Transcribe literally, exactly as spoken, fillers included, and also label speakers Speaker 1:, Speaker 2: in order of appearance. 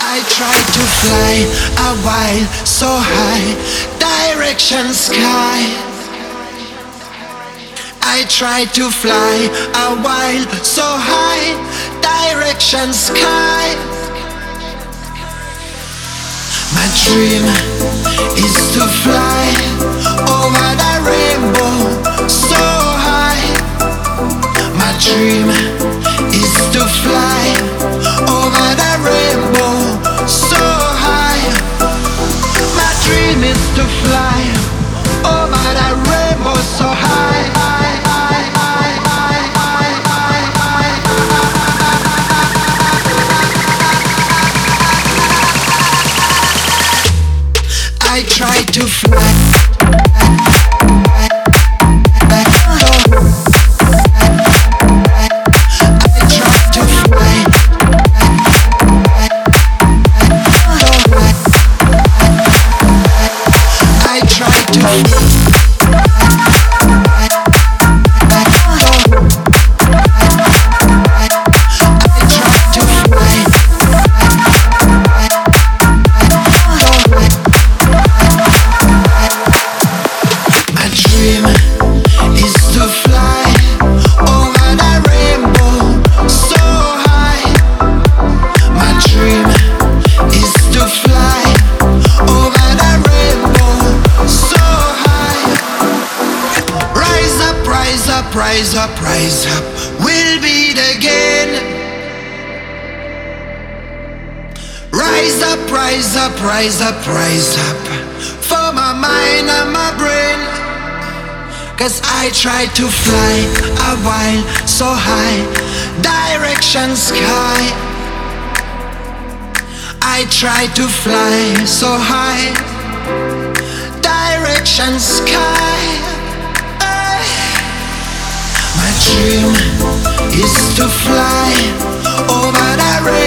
Speaker 1: I tried to fly a while so high, direction sky. I tried to fly a while so high, direction sky. My dream is to fly over the rainbow so high. My dream is to fly over the rainbow so high. My dream is to fly over the rainbow so high. I try to fly. Rise up, rise up, we'll beat again. Rise up, rise up, rise up, rise up, for my mind and my brain. Cause I tried to fly a while so high, direction sky. I tried to fly so high, direction sky. My dream is to fly over the rainbow.